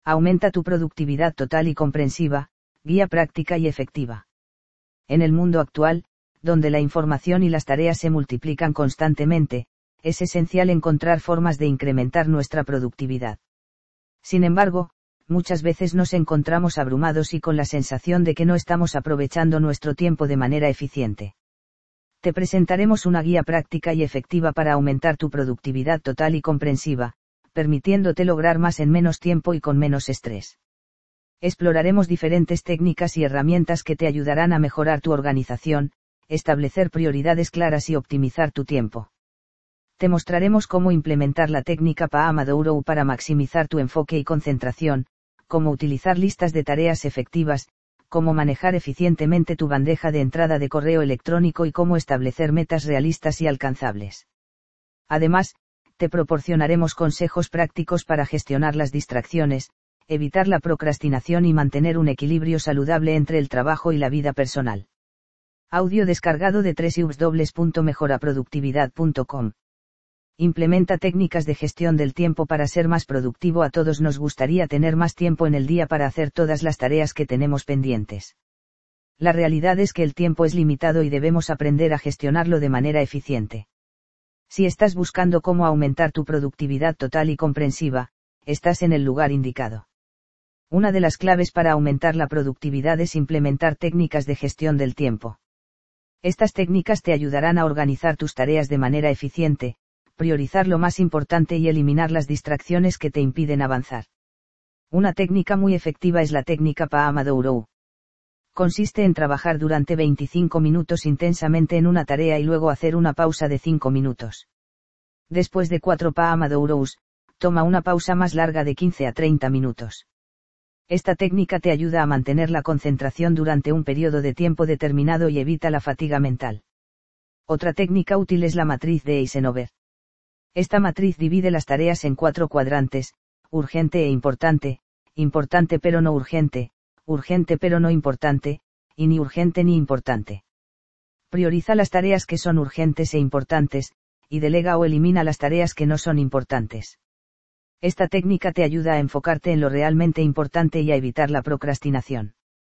Aumenta tu productividad total y comprensiva, guía práctica y efectiva. En el mundo actual, donde la información y las tareas se multiplican constantemente, es esencial encontrar formas de incrementar nuestra productividad. Sin embargo, muchas veces nos encontramos abrumados y con la sensación de que no estamos aprovechando nuestro tiempo de manera eficiente. Te presentaremos una guía práctica y efectiva para aumentar tu productividad total y comprensiva, permitiéndote lograr más en menos tiempo y con menos estrés. Exploraremos diferentes técnicas y herramientas que te ayudarán a mejorar tu organización, establecer prioridades claras y optimizar tu tiempo. Te mostraremos cómo implementar la técnica Pomodoro para maximizar tu enfoque y concentración, cómo utilizar listas de tareas efectivas, cómo manejar eficientemente tu bandeja de entrada de correo electrónico y cómo establecer metas realistas y alcanzables. Además, te proporcionaremos consejos prácticos para gestionar las distracciones, evitar la procrastinación y mantener un equilibrio saludable entre el trabajo y la vida personal. Audio descargado de www.mejoraproductividad.com. Implementa técnicas de gestión del tiempo para ser más productivo. A todos nos gustaría tener más tiempo en el día para hacer todas las tareas que tenemos pendientes. La realidad es que el tiempo es limitado y debemos aprender a gestionarlo de manera eficiente. Si estás buscando cómo aumentar tu productividad total y comprensiva, estás en el lugar indicado. Una de las claves para aumentar la productividad es implementar técnicas de gestión del tiempo. Estas técnicas te ayudarán a organizar tus tareas de manera eficiente, priorizar lo más importante y eliminar las distracciones que te impiden avanzar. Una técnica muy efectiva es la técnica Pomodoro. Consiste en trabajar durante 25 minutos intensamente en una tarea y luego hacer una pausa de 5 minutos. Después de 4 Pomodoros, toma una pausa más larga de 15 a 30 minutos. Esta técnica te ayuda a mantener la concentración durante un periodo de tiempo determinado y evita la fatiga mental. Otra técnica útil es la matriz de Eisenhower. Esta matriz divide las tareas en 4 cuadrantes: urgente e importante, importante pero no urgente, urgente pero no importante, y ni urgente ni importante. Prioriza las tareas que son urgentes e importantes, y delega o elimina las tareas que no son importantes. Esta técnica te ayuda a enfocarte en lo realmente importante y a evitar la procrastinación.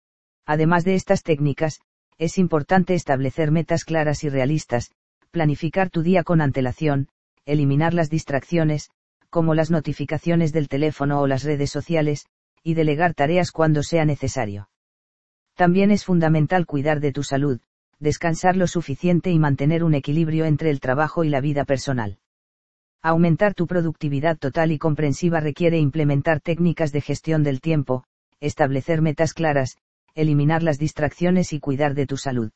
Además de estas técnicas, es importante establecer metas claras y realistas, planificar tu día con antelación, eliminar las distracciones, como las notificaciones del teléfono o las redes sociales, y delegar tareas cuando sea necesario. También es fundamental cuidar de tu salud, descansar lo suficiente y mantener un equilibrio entre el trabajo y la vida personal. Aumentar tu productividad total y comprensiva requiere implementar técnicas de gestión del tiempo, establecer metas claras, eliminar las distracciones y cuidar de tu salud.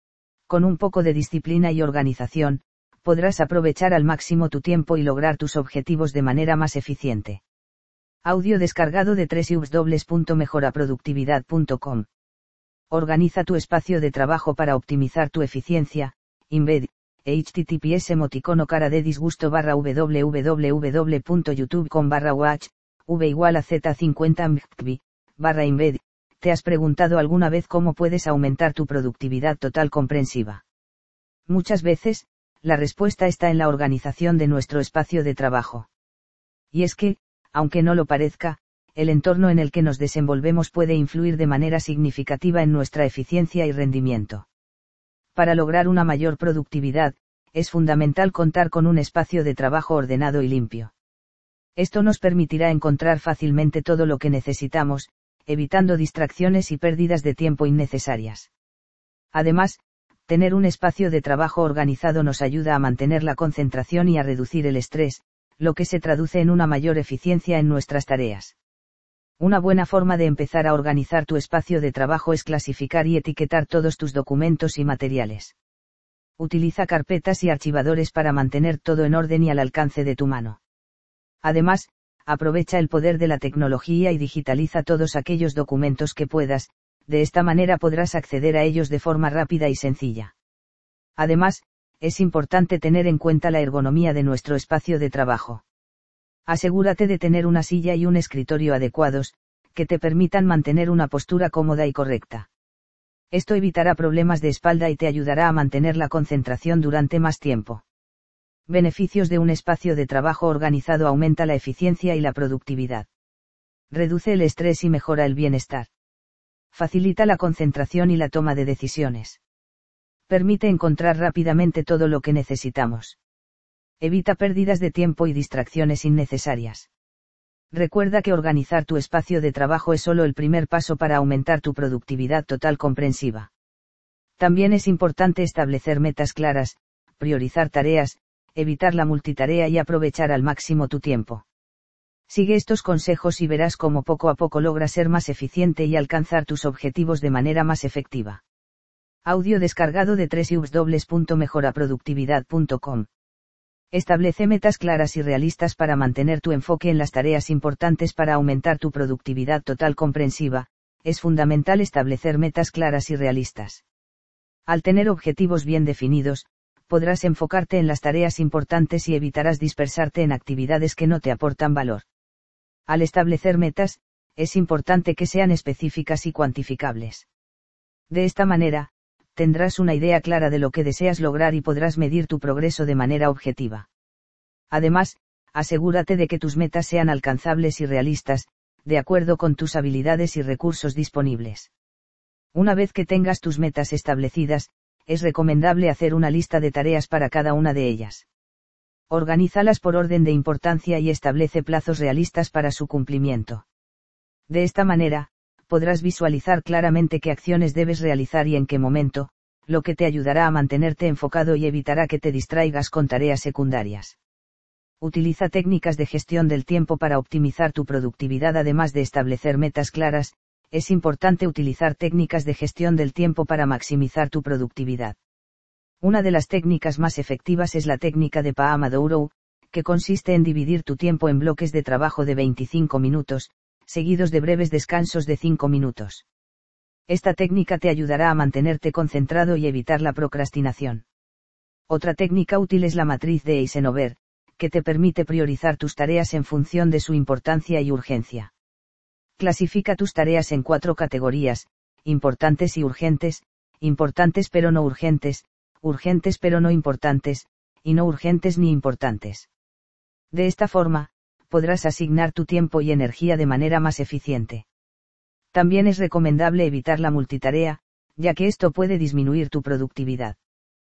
Con un poco de disciplina y organización, podrás aprovechar al máximo tu tiempo y lograr tus objetivos de manera más eficiente. Audio descargado de www.mejoraproductividad.com. Organiza tu espacio de trabajo para optimizar tu eficiencia. Embed, https cara de disgusto www.youtube.com/watch, v=z50 /embed. ¿Te has preguntado alguna vez cómo puedes aumentar tu productividad total comprensiva? Muchas veces, la respuesta está en la organización de nuestro espacio de trabajo. Y es que, aunque no lo parezca, el entorno en el que nos desenvolvemos puede influir de manera significativa en nuestra eficiencia y rendimiento. Para lograr una mayor productividad, es fundamental contar con un espacio de trabajo ordenado y limpio. Esto nos permitirá encontrar fácilmente todo lo que necesitamos, evitando distracciones y pérdidas de tiempo innecesarias. Además, tener un espacio de trabajo organizado nos ayuda a mantener la concentración y a reducir el estrés, lo que se traduce en una mayor eficiencia en nuestras tareas. Una buena forma de empezar a organizar tu espacio de trabajo es clasificar y etiquetar todos tus documentos y materiales. Utiliza carpetas y archivadores para mantener todo en orden y al alcance de tu mano. Además, aprovecha el poder de la tecnología y digitaliza todos aquellos documentos que puedas, de esta manera podrás acceder a ellos de forma rápida y sencilla. Además, es importante tener en cuenta la ergonomía de nuestro espacio de trabajo. Asegúrate de tener una silla y un escritorio adecuados, que te permitan mantener una postura cómoda y correcta. Esto evitará problemas de espalda y te ayudará a mantener la concentración durante más tiempo. Beneficios de un espacio de trabajo organizado: aumenta la eficiencia y la productividad. Reduce el estrés y mejora el bienestar. Facilita la concentración y la toma de decisiones. Permite encontrar rápidamente todo lo que necesitamos. Evita pérdidas de tiempo y distracciones innecesarias. Recuerda que organizar tu espacio de trabajo es solo el primer paso para aumentar tu productividad total comprensiva. También es importante establecer metas claras, priorizar tareas, evitar la multitarea y aprovechar al máximo tu tiempo. Sigue estos consejos y verás cómo poco a poco logras ser más eficiente y alcanzar tus objetivos de manera más efectiva. Audio descargado de www.mejoraproductividad.com. Establece metas claras y realistas para mantener tu enfoque en las tareas importantes para aumentar tu productividad total comprensiva. Es fundamental establecer metas claras y realistas. Al tener objetivos bien definidos, podrás enfocarte en las tareas importantes y evitarás dispersarte en actividades que no te aportan valor. Al establecer metas, es importante que sean específicas y cuantificables. De esta manera, tendrás una idea clara de lo que deseas lograr y podrás medir tu progreso de manera objetiva. Además, asegúrate de que tus metas sean alcanzables y realistas, de acuerdo con tus habilidades y recursos disponibles. Una vez que tengas tus metas establecidas, es recomendable hacer una lista de tareas para cada una de ellas. Organízalas por orden de importancia y establece plazos realistas para su cumplimiento. De esta manera, podrás visualizar claramente qué acciones debes realizar y en qué momento, lo que te ayudará a mantenerte enfocado y evitará que te distraigas con tareas secundarias. Utiliza técnicas de gestión del tiempo para optimizar tu productividad. Además de establecer metas claras, es importante utilizar técnicas de gestión del tiempo para maximizar tu productividad. Una de las técnicas más efectivas es la técnica de Pomodoro, que consiste en dividir tu tiempo en bloques de trabajo de 25 minutos, seguidos de breves descansos de 5 minutos. Esta técnica te ayudará a mantenerte concentrado y evitar la procrastinación. Otra técnica útil es la matriz de Eisenhower, que te permite priorizar tus tareas en función de su importancia y urgencia. Clasifica tus tareas en 4 categorías: importantes y urgentes, importantes pero no urgentes, urgentes pero no importantes, y no urgentes ni importantes. De esta forma, podrás asignar tu tiempo y energía de manera más eficiente. También es recomendable evitar la multitarea, ya que esto puede disminuir tu productividad.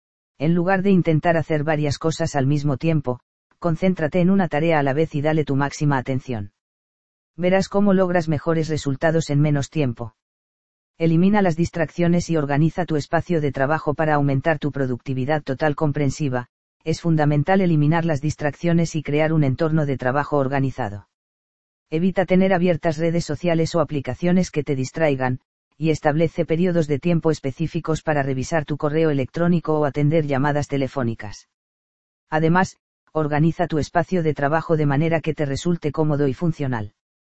En lugar de intentar hacer varias cosas al mismo tiempo, concéntrate en una tarea a la vez y dale tu máxima atención. Verás cómo logras mejores resultados en menos tiempo. Elimina las distracciones y organiza tu espacio de trabajo para aumentar tu productividad total comprensiva. Es fundamental eliminar las distracciones y crear un entorno de trabajo organizado. Evita tener abiertas redes sociales o aplicaciones que te distraigan, y establece periodos de tiempo específicos para revisar tu correo electrónico o atender llamadas telefónicas. Además, organiza tu espacio de trabajo de manera que te resulte cómodo y funcional.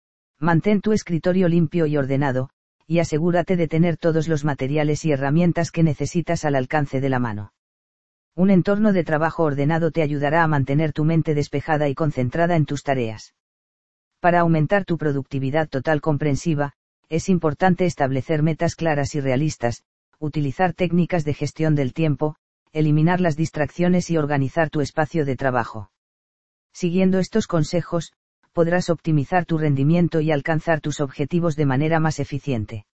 Mantén tu escritorio limpio y ordenado, y asegúrate de tener todos los materiales y herramientas que necesitas al alcance de la mano. Un entorno de trabajo ordenado te ayudará a mantener tu mente despejada y concentrada en tus tareas. Para aumentar tu productividad total comprensiva, es importante establecer metas claras y realistas, utilizar técnicas de gestión del tiempo, eliminar las distracciones y organizar tu espacio de trabajo. Siguiendo estos consejos, podrás optimizar tu rendimiento y alcanzar tus objetivos de manera más eficiente.